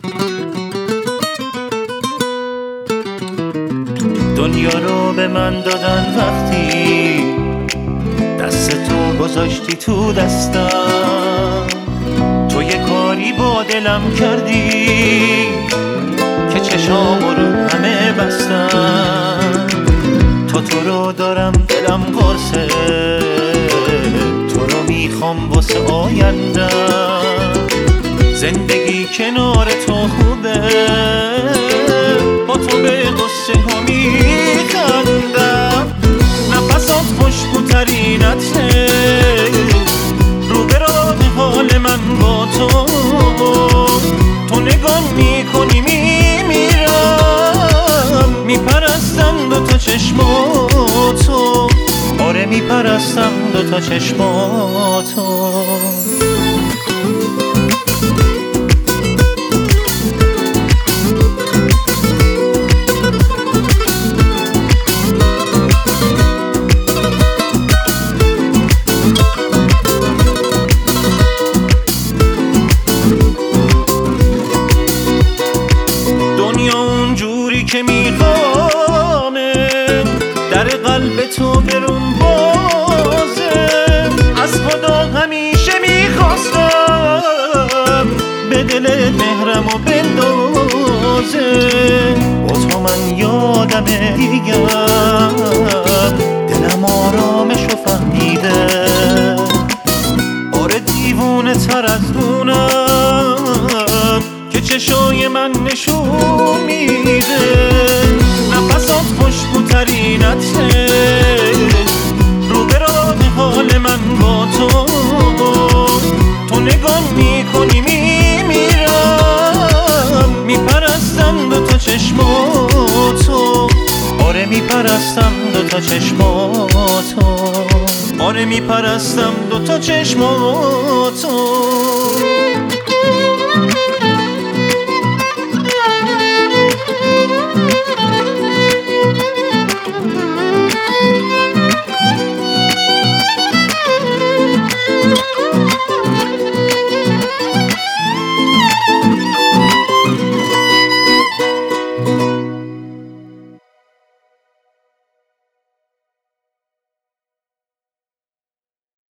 دنیا رو به من دادن وقتی دست تو گذاشتی تو دستم، تو یه کاری با دلم کردی که چشامو رو همه بستم. تو رو دارم دلم قرصه، تو رو میخوام واسه آیندم. زندگی کنار تو خوبه، با تو به قصه ها میخندم. نفسات خوشبوترین عطره، رو به راه حال من با تو. تو نگاه میکنی میمیرم، میپرستم دوتا چشماتو. آره میپرستم دوتا چشماتو. که میخوامه در قلب تو برون بازه. از خدا همیشه میخواستم به دل مهرمو بندازه. با تو من یادمه دیگم، دلم آرامشو فهمیده. آره دیوونه تر از اونم که چشای من نشون میده. نفسات خوشبوترین عطره، رو به راه حال من با تو. تو نگاه میکنی میمیرم، میپرستم دوتا چشماتو. آره میپرستم دوتا چشماتو. آره میپرستم دوتا چشماتو.